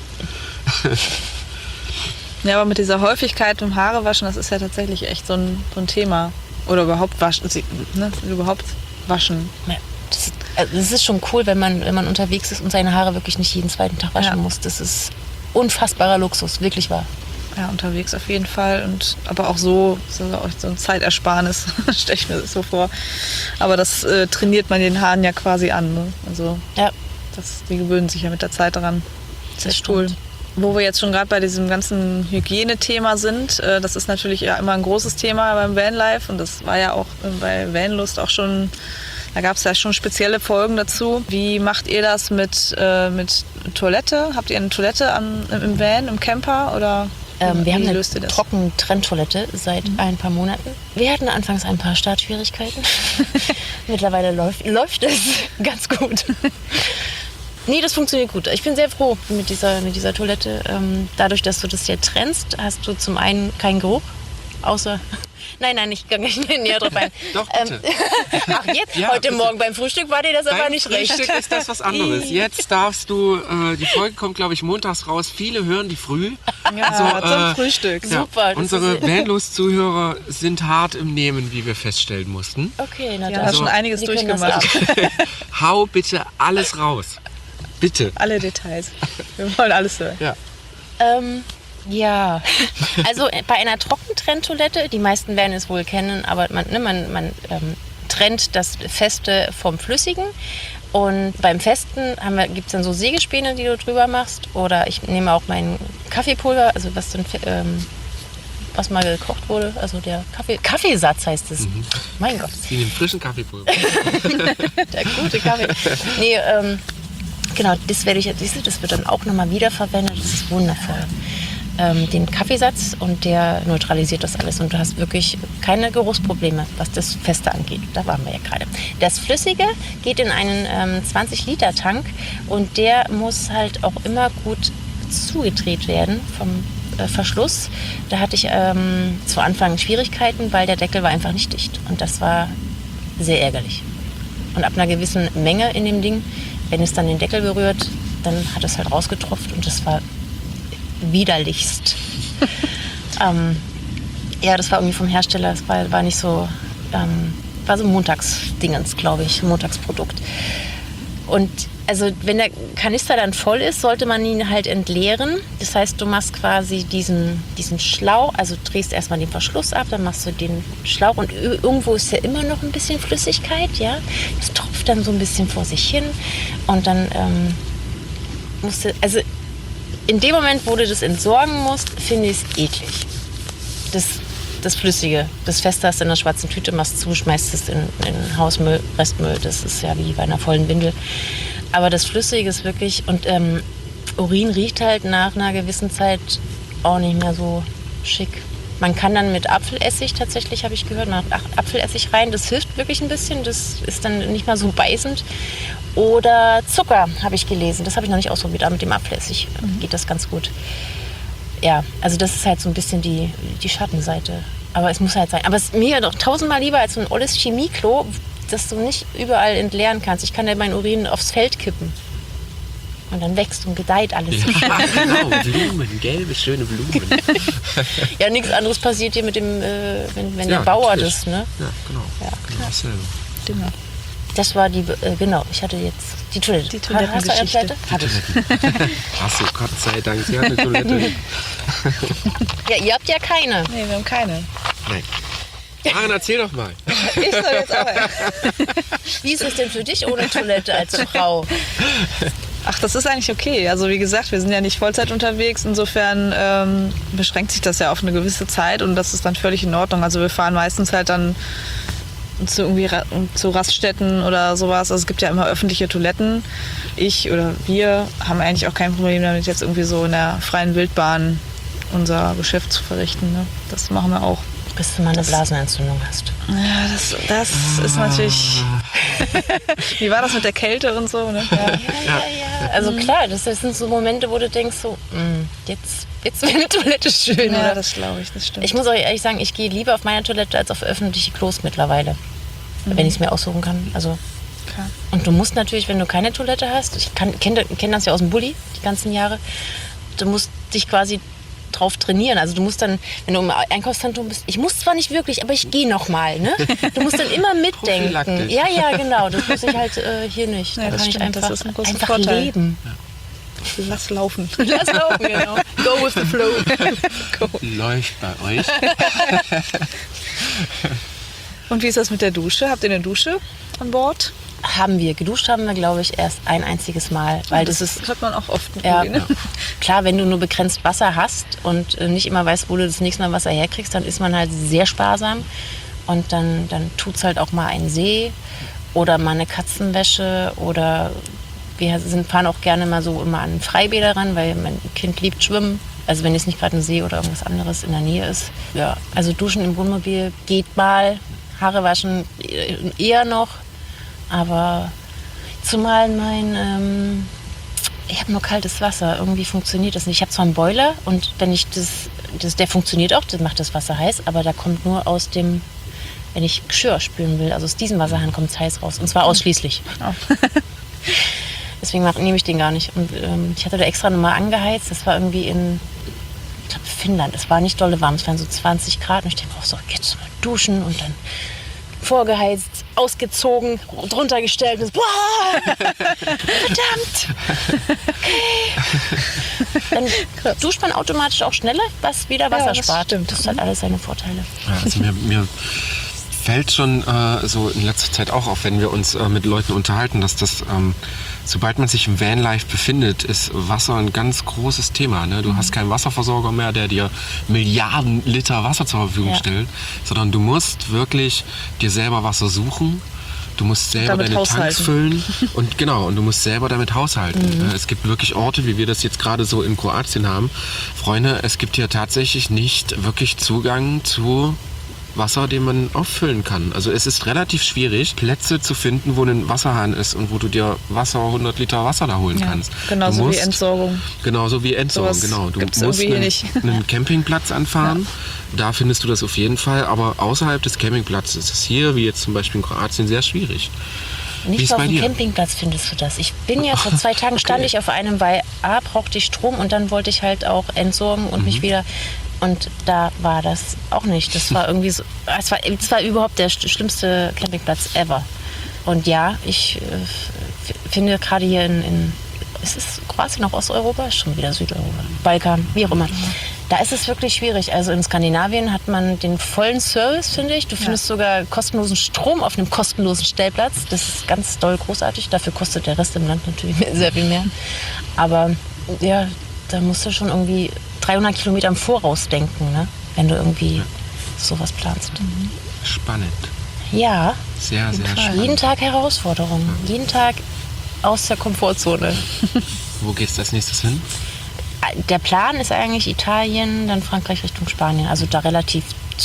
Ja, aber mit dieser Häufigkeit im Haare waschen, das ist ja tatsächlich echt so ein, so ein Thema. Oder überhaupt waschen, ne? überhaupt waschen. Ja, das, ist, also das ist schon cool, wenn man, wenn man unterwegs ist und seine Haare wirklich nicht jeden zweiten Tag waschen Ja. muss. Das ist unfassbarer Luxus, wirklich wahr. Ja, unterwegs auf jeden Fall. Und aber auch so, so, auch so ein Zeitersparnis, stelle ich mir das so vor. Aber das äh, trainiert man den Haaren ja quasi an. Ne? Also Ja, das, die gewöhnen sich ja mit der Zeit daran. Das Das ist cool. stimmt. Wo wir jetzt schon gerade bei diesem ganzen Hygienethema sind, äh, das ist natürlich ja immer ein großes Thema beim Vanlife und das war ja auch äh, bei Vanlust auch schon, da gab es ja schon spezielle Folgen dazu. Wie macht ihr das mit, äh, mit Toilette? Habt ihr eine Toilette am, im Van, im Camper oder Ähm, wir wie haben eine löst ihr das? Trockentrenntoilette seit mhm. ein paar Monaten. Wir hatten anfangs ein paar Startschwierigkeiten. Mittlerweile läuft, läuft es ganz gut. Nee, das funktioniert gut. Ich bin sehr froh mit dieser, mit dieser Toilette. Ähm, dadurch, dass du das hier trennst, hast du zum einen keinen Geruch, außer... Nein, nein, ich gehe nicht näher drauf ein. Doch, bitte. Ähm, ach, jetzt? Ja, Heute bitte. Morgen beim Frühstück war dir das aber Beim nicht recht. Frühstück ist das was anderes. Jetzt darfst du, äh, die Folge kommt, glaube ich, montags raus. Viele hören die früh. Ja, Also, zum äh, Frühstück. Ja, Super, das unsere ist- Vanlust-Zuhörer sind hart im Nehmen, wie wir feststellen mussten. Okay, na Ja, dann. hast schon einiges Die können das durchgemacht. ab. Hau bitte alles raus. Bitte. Alle Details. Wir wollen alles hören. Ja. Ähm, ja, also äh, bei einer Trockentrenntoilette, die meisten werden es wohl kennen, aber man, ne, man, man ähm, trennt das Feste vom Flüssigen. Und beim Festen gibt es dann so Sägespäne, die du drüber machst. Oder ich nehme auch mein Kaffeepulver, also was, dann, ähm, was mal gekocht wurde, also der Kaffee, Kaffeesatz heißt es. Mhm. Mein Gott. In dem frischen Kaffeepulver. Der gute Kaffee. Nee, ähm, genau, das werde ich, das wird dann auch nochmal wiederverwendet. Das ist wundervoll. Ähm, den Kaffeesatz und der neutralisiert das alles. Und du hast wirklich keine Geruchsprobleme, was das Feste angeht. Da waren wir ja gerade. Das Flüssige geht in einen ähm, zwanzig Liter Tank und der muss halt auch immer gut zugedreht werden vom äh, Verschluss. Da hatte ich ähm, zu Anfang Schwierigkeiten, weil der Deckel war einfach nicht dicht. Und das war sehr ärgerlich. Und ab einer gewissen Menge in dem Ding, wenn es dann den Deckel berührt, dann hat es halt rausgetropft und das war widerlichst. ähm, ja, das war irgendwie vom Hersteller, das war, war nicht so, ähm, war so Montagsdingens, glaube ich, Montagsprodukt. Und also wenn der Kanister dann voll ist, sollte man ihn halt entleeren. Das heißt, du machst quasi diesen, diesen Schlauch, also drehst erstmal den Verschluss ab, dann machst du den Schlauch und irgendwo ist ja immer noch ein bisschen Flüssigkeit, ja. Das tropft dann so ein bisschen vor sich hin und dann ähm, musst du, also in dem Moment, wo du das entsorgen musst, finde ich es eklig. Das, das Flüssige, das Feste hast du in der schwarzen Tüte, machst zu, schmeißt es in, in Hausmüll, Restmüll. Das ist ja wie bei einer vollen Windel. Aber das Flüssige ist wirklich, und ähm, Urin riecht halt nach einer gewissen Zeit auch nicht mehr so schick. Man kann dann mit Apfelessig, tatsächlich habe ich gehört, man macht Apfelessig rein. Das hilft wirklich ein bisschen, das ist dann nicht mehr so beißend. Oder Zucker, habe ich gelesen. Das habe ich noch nicht ausprobiert, aber mit dem Apfelessig mhm. geht das ganz gut. Ja, also das ist halt so ein bisschen die, die Schattenseite. Aber es muss halt sein. Aber es ist mir doch tausendmal lieber als so ein olles Chemieklo, das du nicht überall entleeren kannst. Ich kann ja meinen Urin aufs Feld kippen. Und dann wächst und gedeiht alles. Ja, genau. Blumen, gelbe, schöne Blumen. Ja, nichts anderes passiert hier mit dem, äh, wenn, wenn Ja, der Bauer natürlich. das, ne? Ja, genau. Ja. Genau dasselbe. Genau. Das war die, äh, genau, ich hatte jetzt die Toilette. Die Hast du eine Toilettengeschichte. Toilette? Hab ich. Achso, Gott sei Dank, sie hat eine Toilette. Ja, ihr habt ja keine. Nee, wir haben keine. Nein. Maren, erzähl doch mal. Ich soll jetzt auch. Wie ist es denn für dich ohne Toilette als Frau? Ach, das ist eigentlich okay. Also wie gesagt, wir sind ja nicht Vollzeit unterwegs. Insofern ähm, beschränkt sich das ja auf eine gewisse Zeit und das ist dann völlig in Ordnung. Also wir fahren meistens halt dann zu, irgendwie Ra- zu Raststätten oder sowas. Also es gibt ja immer öffentliche Toiletten. Ich oder wir haben eigentlich auch kein Problem damit, jetzt irgendwie so in der freien Wildbahn unser Geschäft zu verrichten. Ne? Das machen wir auch. Bis du mal eine Blasenentzündung hast. Ja, das, das ist natürlich... Wie war das mit der Kälte und so? Ne? Ja. Ja, ja, ja. Also klar, das sind so Momente, wo du denkst so, mh, jetzt, jetzt wäre eine Toilette schön. Ja, oder? das glaube ich, das stimmt. Ich muss euch ehrlich sagen, ich gehe lieber auf meine Toilette als auf öffentliche Klos mittlerweile. Mhm. Wenn ich es mir aussuchen kann. Also. Klar. Und du musst natürlich, wenn du keine Toilette hast, ich kenne kenn das ja aus dem Bulli die ganzen Jahre, du musst dich quasi drauf trainieren. Also du musst dann, wenn du im Einkaufszentrum bist, ich muss zwar nicht wirklich, aber ich gehe noch mal, ne? Du musst dann immer mitdenken. Ja, ja, genau. Das muss ich halt äh, hier nicht. Ja, da das kann stimmt, ich einfach, das ist ein großer einfach Vorteil. leben. Ja. Lass laufen. Lass laufen, genau. Go with the flow. Go. Läuft bei euch. Und wie ist das mit der Dusche? Habt ihr eine Dusche an Bord? Haben wir. Geduscht haben wir, glaube ich, erst ein einziges Mal. Weil das, das ist hört man auch oft. Ja, ne? klar, wenn du nur begrenzt Wasser hast und äh, nicht immer weißt, wo du das nächste Mal Wasser herkriegst, dann ist man halt sehr sparsam. Und dann, dann tut es halt auch mal einen See oder mal eine Katzenwäsche oder wir sind, fahren auch gerne mal so immer an Freibäder ran, weil mein Kind liebt Schwimmen. Also wenn es nicht gerade ein See oder irgendwas anderes in der Nähe ist. Ja, also Duschen im Wohnmobil geht mal, Haare waschen eher noch. Aber zumal mein, ähm, ich habe nur kaltes Wasser, irgendwie funktioniert das nicht. Ich habe zwar einen Boiler und wenn ich das, das, der funktioniert auch, das macht das Wasser heiß, aber da kommt nur aus dem, wenn ich Geschirr spülen will, also aus diesem Wasserhahn kommt es heiß raus und zwar ausschließlich. Oh. Deswegen mach, nehme ich den gar nicht. Und ähm, ich hatte da extra nochmal angeheizt, das war irgendwie in, ich glaube Finnland, es war nicht dolle warm, es waren so zwanzig Grad und ich denke, oh so, jetzt mal duschen und dann vorgeheizt, ausgezogen, drunter gestellt und boah, verdammt, okay. Dann duscht man automatisch auch schneller, was wieder Wasser Ja, das spart. stimmt. Das hat alles seine Vorteile. Ja, also mir, mir fällt schon äh, so in letzter Zeit auch auf, wenn wir uns äh, mit Leuten unterhalten, dass das, ähm, sobald man sich im Vanlife befindet, ist Wasser ein ganz großes Thema. Ne? Du mhm. hast keinen Wasserversorger mehr, der dir Milliarden Liter Wasser zur Verfügung ja. stellt, sondern du musst wirklich dir selber Wasser suchen. Du musst selber damit deine haushalten. Tanks füllen und genau, und du musst selber damit haushalten. Mhm. Es gibt wirklich Orte, wie wir das jetzt gerade so in Kroatien haben. Freunde, es gibt hier tatsächlich nicht wirklich Zugang zu Wasser, den man auffüllen kann. Also es ist relativ schwierig, Plätze zu finden, wo ein Wasserhahn ist und wo du dir Wasser, hundert Liter Wasser da holen ja, kannst. Genauso musst, wie Entsorgung. Genauso wie Entsorgung, Sowas genau. Du gibt's musst irgendwie einen, nicht. einen Campingplatz anfahren. Ja. Da findest du das auf jeden Fall. Aber außerhalb des Campingplatzes ist es hier, wie jetzt zum Beispiel in Kroatien, sehr schwierig. Nicht nur auf dem Campingplatz findest du das. Ich bin ja vor zwei Tagen stand okay. ich auf einem, weil A, brauchte ich Strom und dann wollte ich halt auch entsorgen und mhm. mich wieder... Und da war das auch nicht. Das war irgendwie so, es war, es war überhaupt der schlimmste Campingplatz ever. Und ja, ich äh, finde gerade hier in, in, ist es Kroatien noch Osteuropa? Ist schon wieder Südeuropa, Balkan, wie auch immer. Da ist es wirklich schwierig. Also in Skandinavien hat man den vollen Service, finde ich. Du findest ja. sogar kostenlosen Strom auf einem kostenlosen Stellplatz. Das ist ganz doll großartig. Dafür kostet der Rest im Land natürlich sehr viel mehr. Aber ja, da musst du schon irgendwie dreihundert Kilometer im Voraus denken, ne? Wenn du irgendwie ja. sowas planst. Mhm. Spannend. Ja. Sehr, sehr spannend. Jeden Tag Herausforderungen. Ja. Jeden Tag aus der Komfortzone. Wo geht's als nächstes hin? Der Plan ist eigentlich Italien, dann Frankreich Richtung Spanien. Also da relativ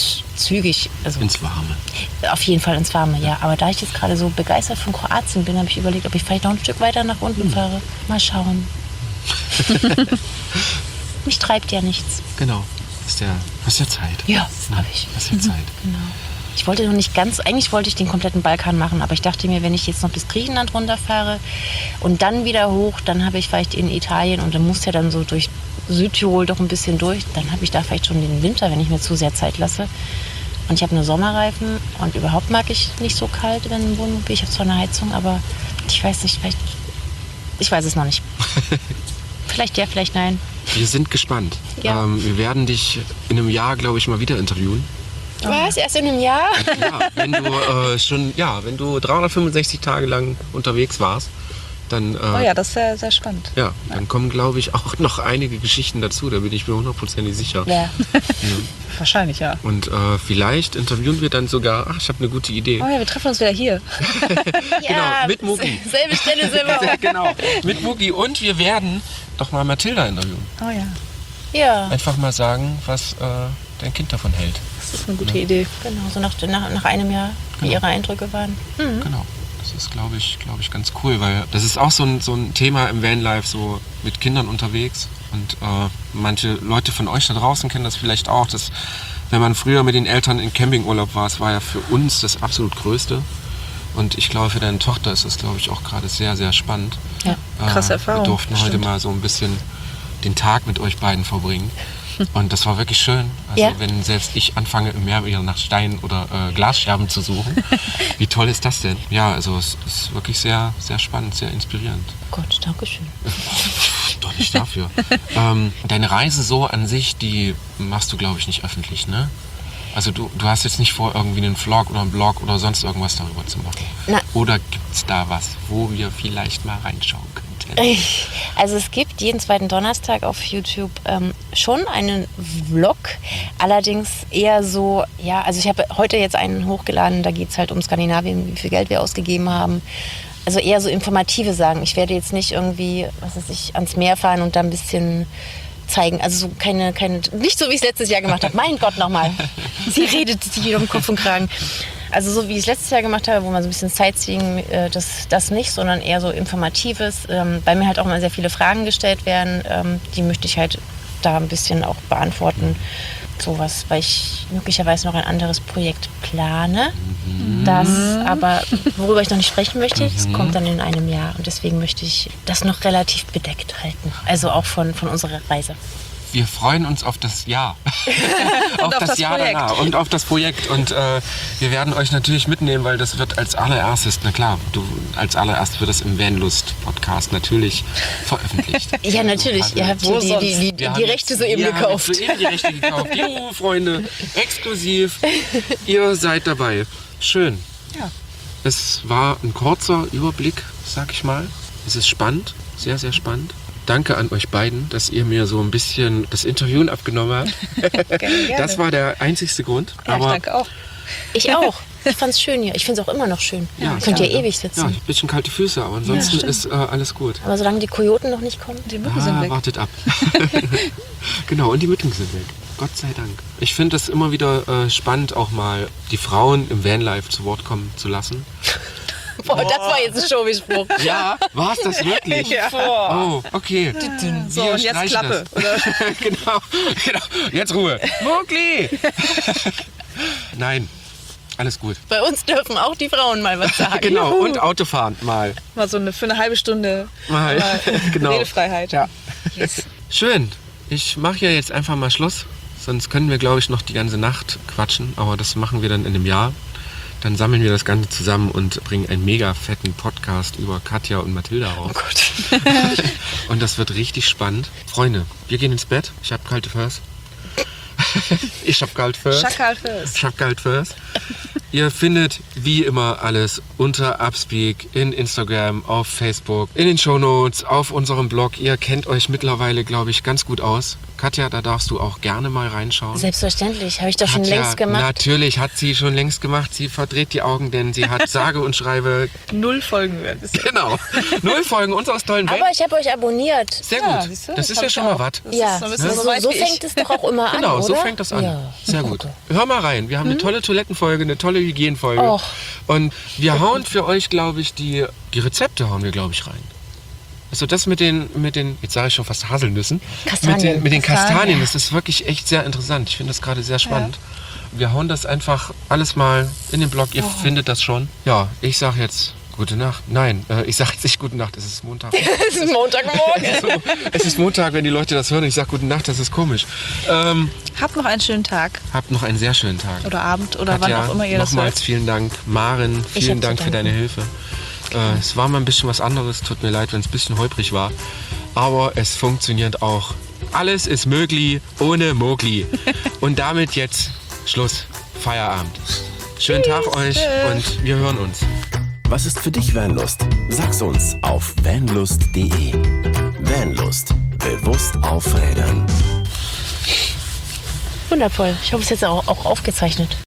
zügig. Also ins Warme. Auf jeden Fall ins Warme, ja. Aber da ich jetzt gerade so begeistert von Kroatien bin, habe ich überlegt, ob ich vielleicht noch ein Stück weiter nach unten mhm. fahre. Mal schauen. Mich treibt ja nichts. Genau. Hast ja, hast ja Zeit. Ja, habe ich. Hast ja Zeit. Genau. Ich wollte noch nicht ganz, eigentlich wollte ich den kompletten Balkan machen, aber ich dachte mir, wenn ich jetzt noch bis Griechenland runterfahre und dann wieder hoch, dann habe ich vielleicht in Italien und dann muss ja dann so durch Südtirol doch ein bisschen durch, dann habe ich da vielleicht schon den Winter, wenn ich mir zu sehr Zeit lasse. Und ich habe nur Sommerreifen und überhaupt mag ich nicht so kalt, wenn im Wohnmobil, ich habe zwar eine Heizung, aber ich weiß nicht, vielleicht, ich weiß es noch nicht. Vielleicht ja, vielleicht nein. Wir sind gespannt. Ja. Ähm, wir werden dich in einem Jahr, glaube ich, mal wieder interviewen. Was? Erst in einem Jahr? Ja, wenn du äh, schon, ja, wenn du dreihundertfünfundsechzig Tage lang unterwegs warst, dann. Äh, oh ja, das ist sehr, sehr spannend. Ja, dann kommen, glaube ich, auch noch einige Geschichten dazu. Da bin ich mir hundertprozentig sicher. Ja. Ja. Wahrscheinlich, ja. Und äh, vielleicht interviewen wir dann sogar. Ach, ich habe eine gute Idee. Oh ja, wir treffen uns wieder hier. Genau, mit Mugi. Selbe Stelle, selber Ort. Genau, mit Mugi. Und wir werden doch mal Mathilda interviewen. Oh ja. Ja. Einfach mal sagen, was äh, dein Kind davon hält. Das ist eine gute ja. Idee. Genau, so nach, nach, nach einem Jahr, wie genau. Ihre Eindrücke waren. Mhm. Genau. Das ist, glaube ich, glaube ich, ganz cool, weil das ist auch so ein, so ein Thema im Vanlife, so mit Kindern unterwegs. Und äh, manche Leute von euch da draußen kennen das vielleicht auch, dass wenn man früher mit den Eltern in Campingurlaub war, es war ja für uns das absolut Größte. Und ich glaube, für deine Tochter ist das, glaube ich, auch gerade sehr, sehr spannend. Ja, krasse äh, Erfahrung. Wir durften heute Stimmt. mal so ein bisschen den Tag mit euch beiden verbringen. Und das war wirklich schön. Also ja. wenn selbst ich anfange, im Meer wieder nach Steinen oder äh, Glasscherben zu suchen, wie toll ist das denn? Ja, also es ist wirklich sehr, sehr spannend, sehr inspirierend. Gott, danke schön. Doch nicht dafür. ähm, deine Reise so an sich, die machst du, glaube ich, nicht öffentlich, ne? Also du, du hast jetzt nicht vor, irgendwie einen Vlog oder einen Blog oder sonst irgendwas darüber zu machen. Na. Oder gibt es da was, wo wir vielleicht mal reinschauen könnten? Also es gibt jeden zweiten Donnerstag auf YouTube ähm, schon einen Vlog, allerdings eher so, ja, also ich habe heute jetzt einen hochgeladen, da geht es halt um Skandinavien, wie viel Geld wir ausgegeben haben. Also eher so informative Sachen. Ich werde jetzt nicht irgendwie, was weiß ich, ans Meer fahren und da ein bisschen zeigen. Also so keine, keine, nicht so wie ich es letztes Jahr gemacht habe. Mein Gott, nochmal. Sie redet sich wieder um Kopf und Kragen. Also so wie ich es letztes Jahr gemacht habe, wo man so ein bisschen Sightseeing, äh, das, das nicht, sondern eher so Informatives. Ähm, bei mir halt auch immer sehr viele Fragen gestellt werden. Ähm, die möchte ich halt da ein bisschen auch beantworten. Sowas, weil ich möglicherweise noch ein anderes Projekt plane. Mhm. Das aber, worüber ich noch nicht sprechen möchte, das mhm. kommt dann in einem Jahr. Und deswegen möchte ich das noch relativ bedeckt halten. Also auch von, von unserer Reise. Wir freuen uns auf das Jahr. auf, auf das, das Jahr Projekt. danach und auf das Projekt. Und äh, wir werden euch natürlich mitnehmen, weil das wird als allererstes, na klar, du, als allererst wird das im Vanlust-Podcast natürlich veröffentlicht. Ja, natürlich. Also, Ihr habt die, die, die, die, die Rechte soeben wir gekauft. Wir haben soeben die Rechte gekauft. Jo, Freunde, exklusiv. Ihr seid dabei. Schön. Ja. Es war ein kurzer Überblick, sag ich mal. Es ist spannend, sehr, sehr spannend. Danke an euch beiden, dass ihr mir so ein bisschen das Interviewen abgenommen habt. Gerne, gerne. Das war der einzigste Grund. Ja, aber ich danke auch. Ich auch. Ich fand es schön hier. Ich finde es auch immer noch schön. Ja, Könnt ihr ja, ewig sitzen. Ja, ein bisschen kalte Füße, aber ansonsten Ja, ist äh, alles gut. Aber solange die Kojoten noch nicht kommen. Die Mücken sind Ah, weg. wartet ab. Genau, und die Mücken sind weg. Gott sei Dank. Ich finde es immer wieder äh, spannend, auch mal die Frauen im Vanlife zu Wort kommen zu lassen. Boah, das war jetzt ein Showbiz-Spruch. Ja, war es das wirklich? Ja. Oh, okay. So, Wir und jetzt streichen Klappe. das. Oder? genau, genau. Jetzt Ruhe. Mowgli! Nein, alles gut. Bei uns dürfen auch die Frauen mal was sagen. Genau, und Autofahren mal. Mal so eine, für eine halbe Stunde Mal, mal genau. Redefreiheit. Ja. Yes. Schön. Ich mache ja jetzt einfach mal Schluss. Sonst können wir, glaube ich, noch die ganze Nacht quatschen. Aber das machen wir dann in einem Jahr. Dann sammeln wir das Ganze zusammen und bringen einen mega fetten Podcast über Katja und Mathilda raus. Oh Gott. Und das wird richtig spannend. Freunde, wir gehen ins Bett. Ich habe kalte Füße. Ich habe kalt Füße. Schakal first. Ich habe kalt Füße. Ihr findet wie immer alles unter Upspeak in Instagram, auf Facebook, in den Shownotes, auf unserem Blog. Ihr kennt euch mittlerweile, glaube ich, ganz gut aus. Katja, da darfst du auch gerne mal reinschauen. Selbstverständlich, habe ich doch schon Katja, längst gemacht. Natürlich hat sie schon längst gemacht. Sie verdreht die Augen, denn sie hat sage und schreibe Null Folgen werden bisher. genau null Folgen unseres tollen Aber Van. ich habe euch abonniert. Sehr Ja, gut. siehst du, das das ist hab ja ich schon mal auch. was. Das Ja, ist so ein so, bisschen so, so weit so wie ich. fängt es doch auch immer an, Genau, oder? so fängt das an. Ja. Sehr gut. Hör mal rein. Wir haben eine tolle Toilettenfolge, eine tolle Hygienfolge. Och. Und wir hauen für euch, glaube ich, die, die Rezepte hauen wir, glaube ich, rein. Also das mit den, mit den, jetzt sage ich schon fast Haselnüssen. Kastanien. Mit den, mit den Kastanien. Kastanien, das ist wirklich echt sehr interessant. Ich finde das gerade sehr spannend. Wir hauen das einfach alles mal in den Blog. Ihr findet das schon. Ja, ich sage jetzt gute Nacht. Nein, äh, ich sage jetzt nicht gute Nacht, es ist Montag. Es ist Montagmorgen. so, es ist Montag, wenn die Leute das hören. Ich sage gute Nacht, das ist komisch. Ähm, Habt noch einen schönen Tag habt noch einen sehr schönen Tag. oder Abend oder Katja, wann auch immer ihr das nochmals hört. vielen Dank. Maren, Ich vielen hab zu Dank für danken. deine Hilfe. Äh, es war mal ein bisschen was anderes. Tut mir leid, wenn es ein bisschen holprig war. Aber es funktioniert auch. Alles ist möglich ohne Mowgli. Und damit jetzt Schluss. Feierabend. Schönen Tag euch und wir hören uns. Was ist für dich Vanlust? Sag's uns auf vanlust punkt de. Vanlust. Bewusst aufrädern. Wundervoll. Ich hoffe, es ist jetzt auch, auch aufgezeichnet.